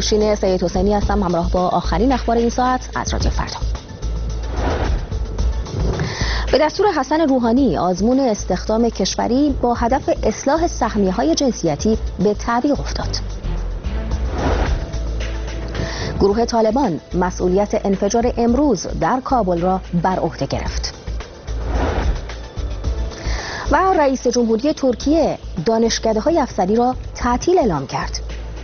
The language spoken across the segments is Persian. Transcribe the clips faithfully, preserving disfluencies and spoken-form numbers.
نوشین سید حسینی هستم، همراه با آخرین اخبار این ساعت از رادیو فردا. به دستور حسن روحانی آزمون استخدام کشوری با هدف اصلاح سهمیه‌های جنسیتی به تعویق افتاد. گروه طالبان مسئولیت انفجار امروز در کابل را بر عهده گرفت. و رئیس جمهوری ترکیه دانشکده‌های افسری را تعطیل اعلام کرد.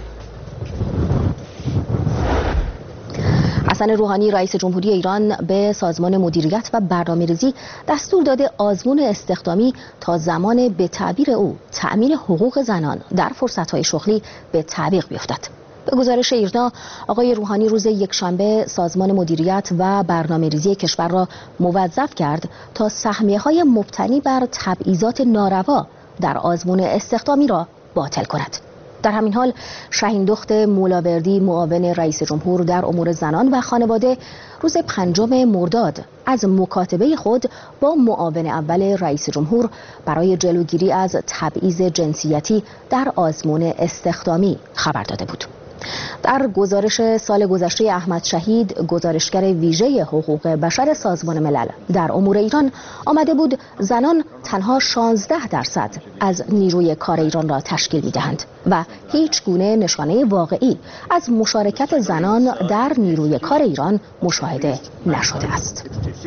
حسن روحانی رئیس جمهوری ایران به سازمان مدیریت و برنامه‌ریزی دستور داده آزمون استخدامی تا زمان به تعبیر او تأمین حقوق زنان در فرصت‌های شغلی به تعویق بیفتد. به گزارش ایرنا، آقای روحانی روز یکشنبه سازمان مدیریت و برنامه‌ریزی کشور را موظف کرد تا سهمیه‌های مبتنی بر تبعیضات ناروا در آزمون استخدامی را باطل کند. در همین حال شهین دخت مولاوردی معاون رئیس جمهور در امور زنان و خانواده روز پنجم مرداد از مکاتبه خود با معاون اول رئیس جمهور برای جلوگیری از تبعیض جنسیتی در آزمون استخدامی خبر داده بود. در گزارش سال گذشته احمد شهید، گزارشگر ویژه حقوق بشر سازمان ملل در امور ایران، آمده بود زنان تنها شانزده درصد از نیروی کار ایران را تشکیل می‌دهند و هیچ گونه نشانه واقعی از مشارکت زنان در نیروی کار ایران مشاهده نشده است.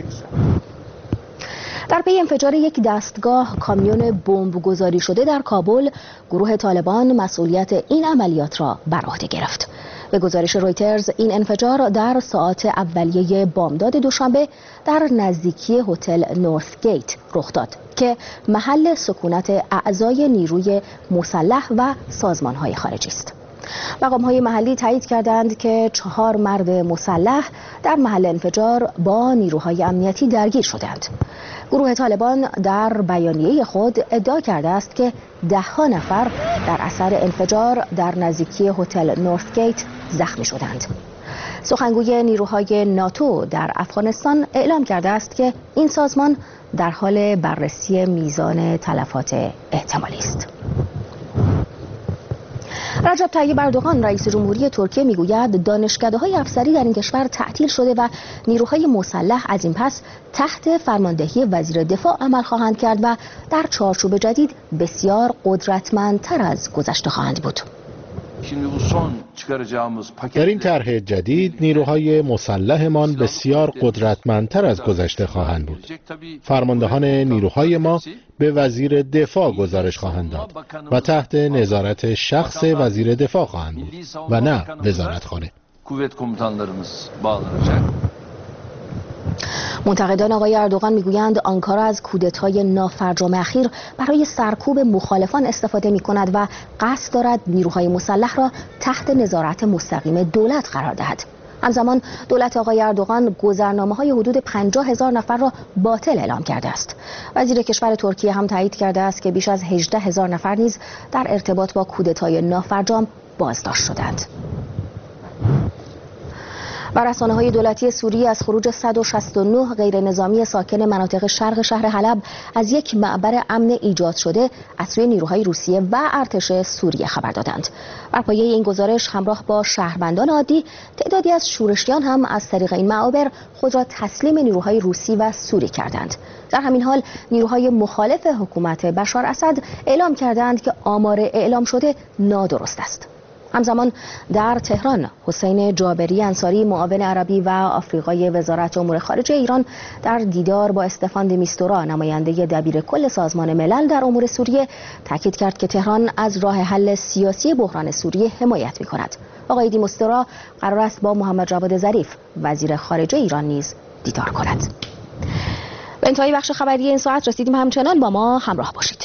در پی انفجار یک دستگاه کامیون بمبگذاری شده در کابل، گروه طالبان مسئولیت این عملیات را بر عهده گرفت. به گزارش رویترز، این انفجار در ساعات اولیه بامداد دوشنبه در نزدیکی هتل نورث گیت رخ داد که محل سکونت اعضای نیروی مسلح و سازمان‌های خارجی است. مقام‌های محلی تایید کردند که چهار مرد مسلح در محل انفجار با نیروهای امنیتی درگیر شدند. گروه طالبان در بیانیه خود ادعا کرده است که ده‌ها نفر در اثر انفجار در نزدیکی هتل نورث گیت زخمی شدند. سخنگوی نیروهای ناتو در افغانستان اعلام کرده است که این سازمان در حال بررسی میزان تلفات احتمالی است. رجب طیب اردوغان رئیس جمهوری ترکیه میگوید دانشکده‌های افسری در این کشور تعطیل شده و نیروهای مسلح از این پس تحت فرماندهی وزیر دفاع عمل خواهند کرد و در چارچوب جدید بسیار قدرتمندتر از گذشته خواهند بود. در این طرح جدید نیروهای مسلحمان بسیار قدرتمندتر از گذشته خواهند بود. فرماندهان نیروهای ما به وزیر دفاع گزارش خواهند داد و تحت نظارت شخص وزیر دفاع خواهند بود و نه وزارتخانه. منتقدان آقای اردوغان میگویند آنکارا از کودتای نافرجام اخیر برای سرکوب مخالفان استفاده می‌کند و قصد دارد نیروهای مسلح را تحت نظارت مستقیم دولت قرار دهد. همزمان دولت آقای اردوغان گذرنامه‌های حدود پنجاه هزار نفر را باطل اعلام کرده است. وزیر کشور ترکیه هم تایید کرده است که بیش از هجده هزار نفر نیز در ارتباط با کودتای نافرجام بازداشت شدند. و رسانه‌های دولتی سوریه از خروج صد و شصت و نه غیر نظامی ساکن مناطق شرق شهر حلب از یک معبر امن ایجاد شده از سوی نیروهای روسیه و ارتش سوریه خبر دادند. بر پایه این گزارش همراه با شهروندان عادی تعدادی از شورشیان هم از طریق این معابر خود را تسلیم نیروهای روسی و سوری کردند. در همین حال نیروهای مخالف حکومت بشار اسد اعلام کردند که آمار اعلام شده نادرست است. همزمان در تهران حسین جابری انصاری معاون عربی و آفریقای وزارت امور خارجه ایران در دیدار با استفان دی میستورا نماینده دبیر کل سازمان ملل در امور سوریه تاکید کرد که تهران از راه حل سیاسی بحران سوریه حمایت می‌کند. آقای دی میستورا قرار است با محمد جواد ظریف وزیر خارجه ایران نیز دیدار کند. به انتهای بخش خبری این ساعت رسیدیم، همچنان با ما همراه باشید.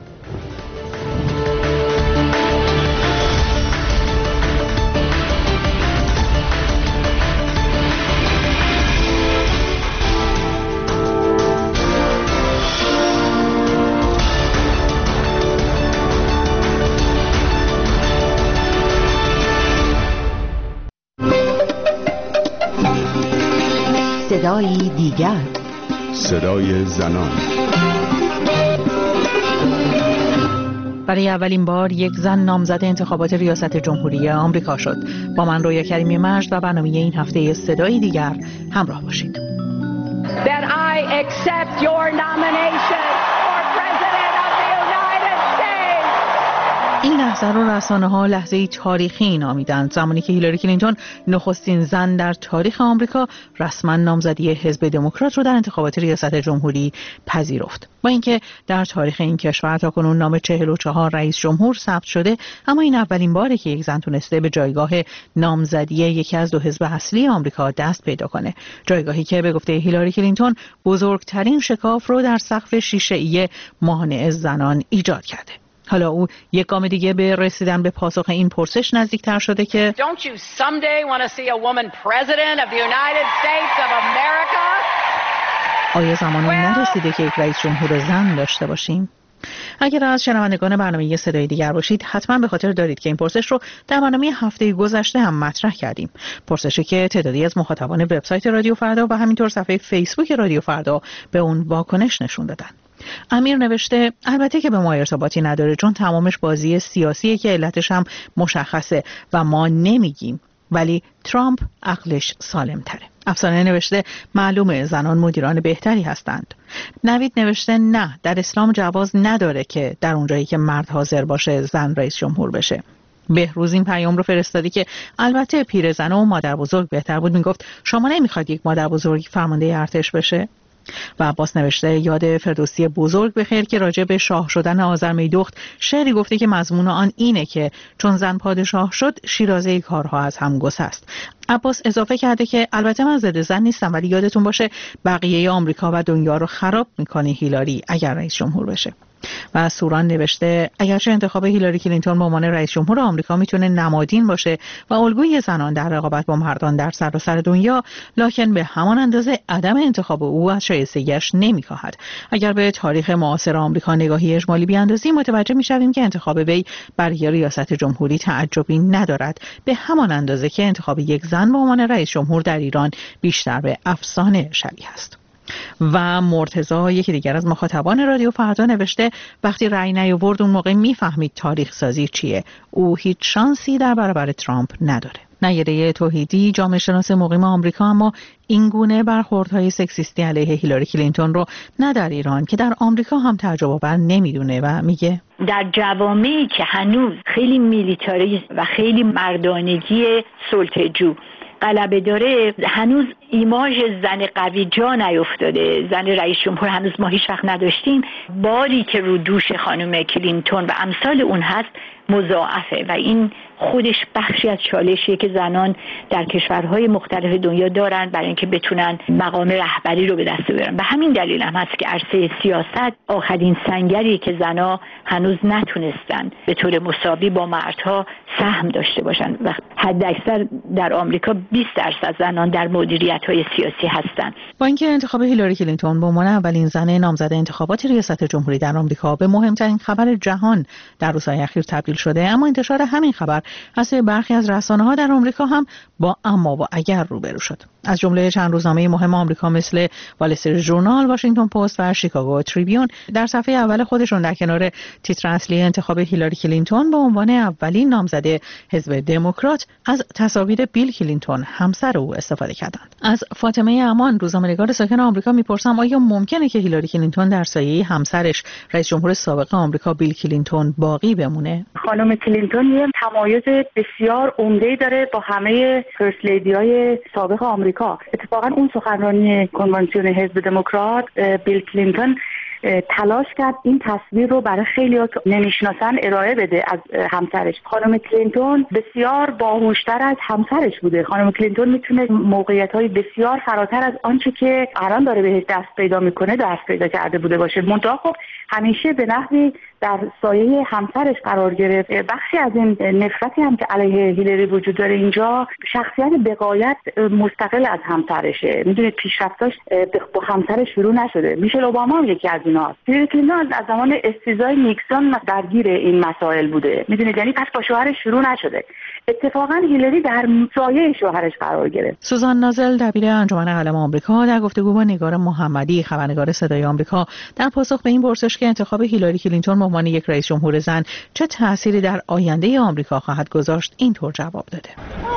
صدای دیگر، صدای زنان. برای اولین بار یک زن نامزد انتخابات ریاست جمهوری آمریکا شد. با من رویا کریمی مجد و برنامه این هفته صدای دیگر همراه باشید. That I accept your nomination for President of the United States. این لحظه رو رسانه‌ها لحظه‌ای تاریخی نامیدند، زمانی که هیلاری کلینتون نخستین زن در تاریخ آمریکا رسما نامزدی حزب دموکرات رو در انتخابات ریاست جمهوری پذیرفت. با اینکه در تاریخ این کشور تاکنون نام چهل و چهار رئیس جمهور ثبت شده، اما این اولین باره که یک زن تونسته به جایگاه نامزدی یکی از دو حزب اصلی آمریکا دست پیدا کنه، جایگاهی که به گفته هیلاری کلینتون بزرگترین شکاف رو در سقف شیشه‌ای مانع زنان ایجاد کرده. حالا او یک گام دیگه به رسیدن به پاسخ این پرسش نزدیکتر شده که Don't you someday want to see a woman president of the United States of America? آیا زمانی نرسیده که یک رئیس جمهور زن داشته باشیم؟ اگر از شنوندگان برنامه صدای دیگر باشید، حتما به خاطر دارید که این پرسش رو در برنامه هفته گذشته هم مطرح کردیم. پرسشی که تعدادی از مخاطبان وبسایت رادیو فردا و همینطور صفحه فیسبوک رادیو فردا به اون واکنش نشون دادن. امیر نوشته البته که به ما ارتباطی نداره، چون تمامش بازی سیاسیه که علتش هم مشخصه و ما نمیگیم، ولی ترامپ عقلش سالم تره. افسانه نوشته معلومه زنان مدیران بهتری هستند. نوید نوشته نه، در اسلام جواز نداره که در اونجایی که مرد حاضر باشه زن رئیس جمهور بشه. بهروز این پیام رو فرستادی که البته پیرزن و مادر بزرگ بهتر بود. میگفت شما نمیخواد یک مادر بزرگ فرمانده ارتش بشه؟ و عباس نوشته یاد فردوسی بزرگ بخیر که راجع به شاه شدن آذرمیدخت شعری گفته که مضمون آن اینه که چون زن پادشاه شد شیرازه کارها از هم گسست. عباس اضافه کرده که البته من ضد زن نیستم، ولی یادتون باشه بقیه آمریکا و دنیا رو خراب میکنه هیلاری اگر رئیس جمهور بشه. و سوران نوشته اگرچه انتخاب هیلاری کلینتون به عنوان رئیس جمهور آمریکا میتونه نمادین باشه و الگوی زنان در رقابت با مردان در سراسر دنیا، لکن به همان اندازه عدم انتخاب او از شایستگیش نمیکاهد. اگر به تاریخ معاصر آمریکا نگاهی اجمالی بیاندازیم، متوجه میشویم که انتخاب وی برای ریاست جمهوری تعجبی ندارد، به همان اندازه که انتخاب یک زن به عنوان رئیس جمهور در ایران بیشتر به افسانه شبیه است. و مرتضی یکی دیگر از مخاطبان رادیو فردا نوشته وقتی رأی نیاورد اون موقع میفهمید تاریخ سازی چیه. او هیچ شانسی در برابر ترامپ نداره. نیره توحیدی جامعه شناس مقیم آمریکا اما این گونه برخوردهای سکسیستی علیه هیلاری کلینتون رو نه در ایران که در آمریکا هم تعجب آور نمیدونه و میگه در جوامعی که هنوز خیلی میلیتاریسم و خیلی مردانگی سلطه‌جو غلبه داره، هنوز ایماژ زن قوی جا نیفتاده. زن رئیس جمهور هنوز ما هیچ وقت نداشتیم. باری که رو دوش خانم کلینتون و امثال اون هست مضاعفه و این خودش بخشی از چالشیه که زنان در کشورهای مختلف دنیا دارن برای اینکه بتونن مقام رهبری رو به دست بیارن. به همین دلیل هم هست که عرصه سیاست آخرین سنگریه که زنها هنوز نتونستن به طور مساوی با مردها سهم داشته باشن و حداکثر در آمریکا بیست درصد زنان در مدیریت‌های سیاسی هستن. با اینکه انتخاب هیلاری کلینتون به عنوان اولین زن نامزد انتخابات ریاست جمهوری در آمریکا به مهمترین خبر جهان در روزهای اخیر تبدیل شده، اما انتشار همین خبر از برخی از رسانه‌ها در آمریکا هم با اما و اگر روبرو شد. از جمله چند روزنامه مهم آمریکا مثل وال استریت ژورنال، واشنگتن پست و شیکاگو تریبیون در صفحه اول خودشون در کنار تیتر اصلی انتخاب هیلاری کلینتون به عنوان اولین نامزد حزب دموکرات از تصاویر بیل کلینتون همسر او استفاده کردند. از فاطمه امان، روزنامه‌نگار ساکن آمریکا میپرسم آیا ممکنه که هیلاری کلینتون در سایه همسرش رئیس جمهور سابق آمریکا بیل کلینتون باقی بمونه؟ خانم کلینتون یه تمایز بسیار عمده‌ای داره با همه فرست لیدی‌های سابق آمریکا. اتفاقا اون سخنرانی کنوانسیون حزب دموکرات بیل کلینتون تلاش کرد این تصویر رو برای خیلی‌ها که نمیشناسن ارائه بده از همسرش. خانم کلینتون بسیار باهوشتر از همسرش بوده. خانم کلینتون میتونه موقعیت‌های بسیار فراتر از آنچه که الان داره بهش دست پیدا میکنه دست پیدا کرده بوده باشه. منتها خب همیشه به نحوی در سایه همسرش قرار گرفت. بخشی از این نفرتی هم که علیه هیلاری وجود داره اینجا شخصیت بقایت مستقل از همسرشه. میدونید پیشرفتاش با همسرش شروع نشده. میشل اوباما هم یکی از ایناست. هیلاری کلینتون از زمان استیزای نیکسون درگیر این مسائل بوده. میدونید یعنی پس با شوهرش شروع نشده. اتفاقا هیلاری در سایه شوهرش قرار گرفت. سوزان نازل دبیر انجمن علم آمریکا در گفتگو با نگار محمدی خبرنگار صدای آمریکا در پاسخ به این پرسش که انتخاب هیلاری کلینتون به عنوان یک رئیس جمهور زن چه تأثیری در آینده آمریکا خواهد گذاشت اینطور جواب داده.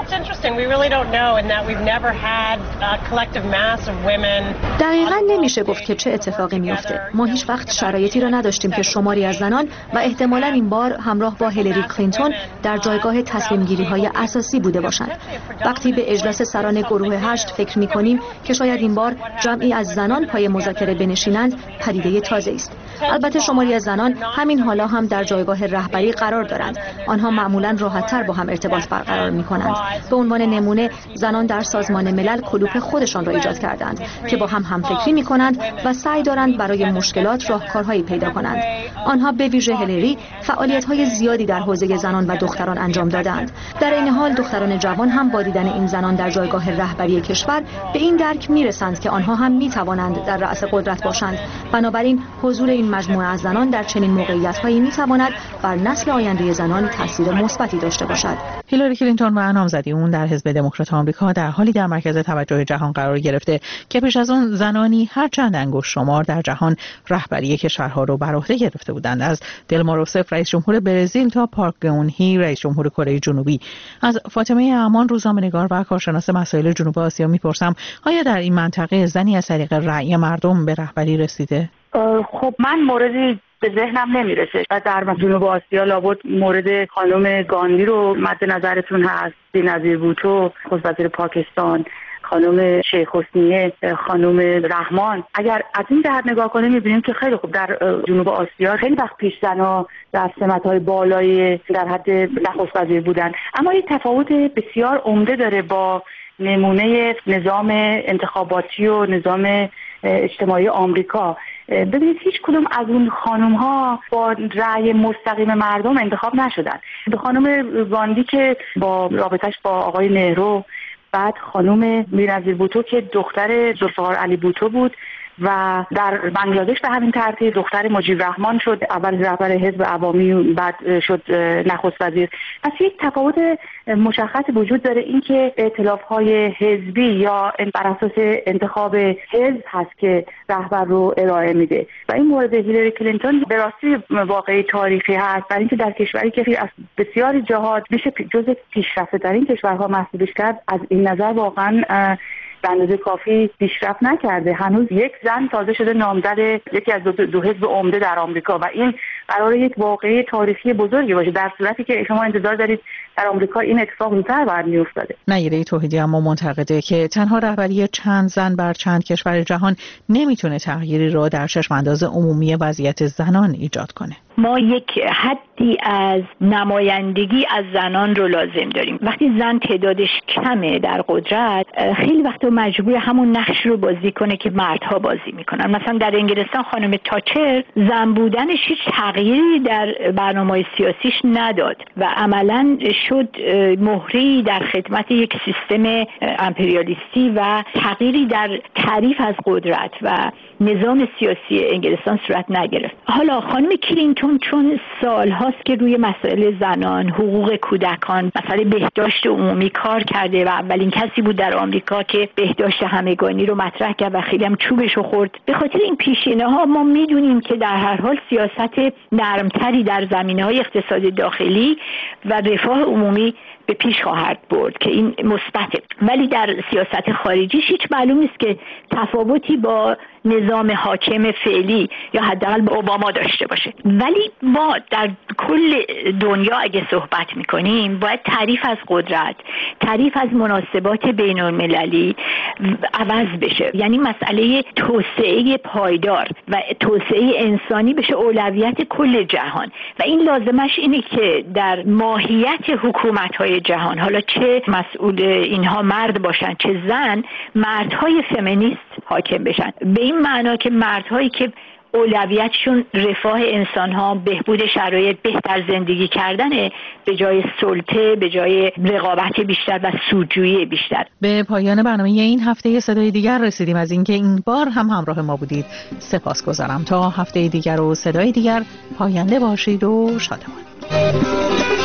دقیقاً نمیشه گفت که چه اتفاقی میفته. ما هیچ وقت شرایطی را نداشتیم که شماری از زنان و احتمالاً این بار همراه با هیلاری کلینتون در جایگاه تصمیم گیری های اساسی بوده باشند. وقتی به اجلاس سران گروه هشت فکر میکنیم که شاید این بار جمعی از زنان پای مذاکره بنشینند، پدیده تازه است. البته شماری از زنان همین حالا هم در جایگاه رهبری قرار دارند. آنها معمولاً راحت‌تر با هم ارتباط برقرار می‌کنند. به عنوان نمونه زنان در سازمان ملل کلوپ خودشان را ایجاد کردند که با هم همفکری می‌کنند و سعی دارند برای مشکلات راهکارهایی پیدا کنند. آنها به ویژه هیلاری فعالیت‌های زیادی در حوزه زنان و دختران انجام دادند. در این حال دختران جوان هم با دیدن این زنان در جایگاه رهبری کشور به این درک می‌رسند که آنها هم می‌توانند در رأس قدرت باشند. بنابراین حضور این مجموعه از زنان در چنین موقعیت‌هایی می‌تواند بر نسل آینده زنان تاثیر مثبتی داشته باشد. هیلاری کلینتون و نامزدی اون در حزب دموکرات آمریکا در حالی در مرکز توجه جهان قرار گرفته که پیش از اون زنانی هر چند انگشت شمار در جهان رهبری کشورها رو بر عهده گرفته بودند، از دلما روسف رئیس جمهور برزیل تا پارک گئون-هی رئیس جمهور کره جنوبی. از فاطمه امان روزنامه‌نگار و کارشناس مسائل جنوب آسیا میپرسم آیا در این منطقه زنی از طریق رأی مردم به رهبری رسیده؟ خب من موردی به ذهنم نمیرسه و در جنوب آسیا لابد مورد خانم گاندی رو مد نظرتون هست، بینظیر بوتو نخست وزیر پاکستان، خانم شیخ حسینیه، خانم رحمان. اگر از این جهت نگاه کنیم می‌بینیم که خیلی خوب در جنوب آسیا خیلی وقت پیش زن‌ها در سمت‌های بالایی در حد نخست وزیر بودن، اما این تفاوت بسیار عمده داره با نمونه نظام انتخاباتی و نظام اجتماعی آمریکا. ببینید هیچ کدوم از اون خانم ها با رأی مستقیم مردم انتخاب نشدن. به خانم گاندی که با رابطش با آقای نهرو، بعد خانم بینظیر بوتو که دختر ذوالفقار علی بوتو بود و در بنگلادش به همین ترتیب دختر مجیب رحمان شد اول رهبر حزب عوامی، بعد شد نخست وزیر. پس یک تفاوت مشخص وجود داره، این که ائتلاف‌های حزبی یا بر اساس انتخاب حزب هست که رهبر رو ارائه میده و این مورد هیلاری کلینتون به راستی واقعی تاریخی هست، برای اینکه در کشوری که از بسیاری جهات میشه جزو پیشرفته‌ترین کشورها محسوبش کرد، از این نظر واقعا به اندازه کافی پیشرفت نکرده. هنوز یک زن تازه شده نامزد یکی از دو, دو حزب عمده در آمریکا و این قراره یک واقعه تاریخی بزرگی باشه، در صورتی که شما انتظار دارید در آمریکا این اتفاق زودتر باید میافتاده. نیره توحیدی اما معتقده که تنها رهبری چند زن بر چند کشور جهان نمیتونه تغییری رو در چشمانداز عمومی وضعیت زنان ایجاد کنه. ما یک حدی از نمایندگی از زنان رو لازم داریم. وقتی زن تعدادش کمه در قدرت، خیلی وقتا مجبور همون نقش رو بازی کنه که مردها بازی میکنن. مثلا در انگلستان خانم تاچر زن بودنش هیچ تغییری در برنامه‌های سیاسیش نداد و عملاً شد مهری در خدمت یک سیستم امپریالیستی و تغییری در تعریف از قدرت و نظام سیاسی انگلستان صورت نگرفت. حالا خانم کلینتون چون سال هاست که روی مسائل زنان، حقوق کودکان، مسائل بهداشت عمومی کار کرده و اولین کسی بود در آمریکا که بهداشت همگانی رو مطرح کرد و خیلی هم چوبشو خورد. به خاطر این پیشینه ها ما میدونیم که در هر حال سیاست نرمتری در زمینه‌های اقتصاد داخلی و رفاه عمومی به پیش خواهد برد که این مثبته، ولی در سیاست خارجی هیچ معلوم نیست که تفاوتی با نظام حاکم فعلی یا حداقل با اوباما داشته باشه. ولی ما در کل دنیا اگه صحبت میکنیم باید تعریف از قدرت، تعریف از مناسبات بین المللی عوض بشه، یعنی مسئله توسعه پایدار و توسعه انسانی بشه اولویت کل جهان و این لازمش اینه که در ماهیت حکومت‌های جهان، حالا چه مسئول اینها مرد باشن چه زن، مردهای فمینیست حاکم بشن، به این معنا که مردهایی که اولویتشون رفاه انسان‌ها، بهبود شرایط، بهتر زندگی کردنه به جای سلطه، به جای رقابت بیشتر و سودجویی بیشتر. به پایان برنامه این هفته صدای دیگر رسیدیم. از اینکه این بار هم همراه ما بودید سپاسگزارم. تا هفته دیگر و صدای دیگر پاینده باشید و شادمان.